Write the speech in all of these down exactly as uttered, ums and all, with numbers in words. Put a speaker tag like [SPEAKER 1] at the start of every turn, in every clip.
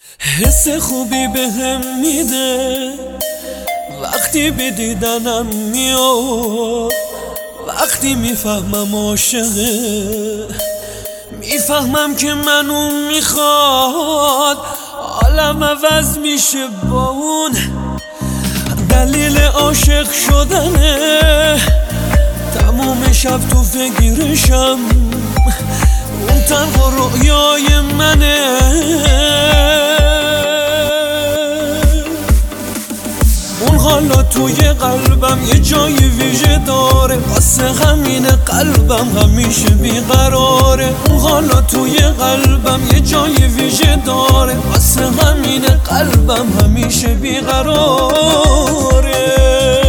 [SPEAKER 1] حس خوبی بهم میده وقتی به دیدنم میاد، وقتی میفهمم عاشقه، میفهمم که منو میخواد، حالم عوض میشه با اون. دلیل عاشق شدنه، تموم شب تو فکرشم، اون تنها رویای منه. اون حالا توی قلبم یه جای ویژه داره، واسه همین قلبم همیشه بیقراره. اون حالا توی قلبم یه جای ویژه داره، واسه همین قلبم همیشه بیقراره.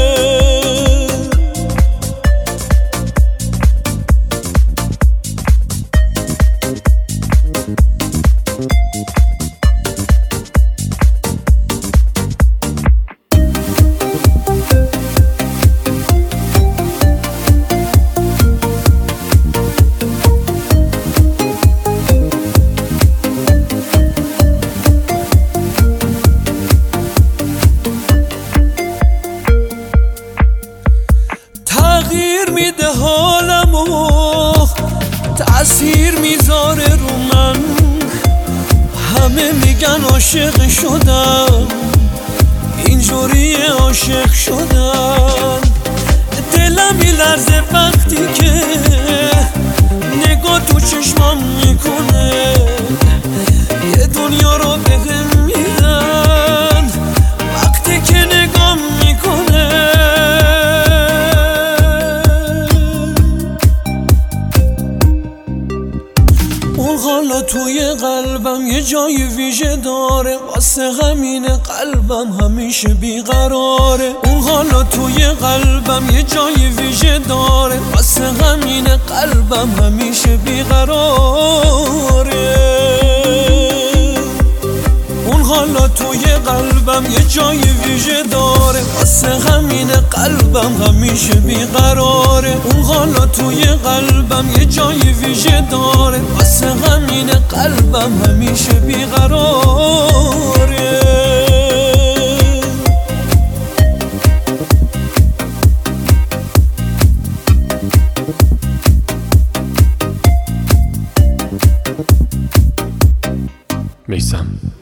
[SPEAKER 1] تغییر میده حالمو، تأثیر میذاره رو من. همه میگن عاشق شدم، اینجوری عاشق شدم. دلم میلرزه وقتی که نگاه تو چشمام میکنه، یه دنیا رو بهم میدن وقتی که نگاه میکنه. اون حالا توی قلبم یه جای ویژه داره، واسه همین قلبم همیشه بیقراره. اون حالا توی قلبم یه جای ویژه داره، واسه همین قلبم همیشه بیقراره. اون حالا توی قلبم یه جای ویژه داره، واسه همین قلبم همیشه بیقراره. اون حالا توی قلبم یه جای ویژه داره، واسه همین قلبم همیشه بیقراره.
[SPEAKER 2] میثم.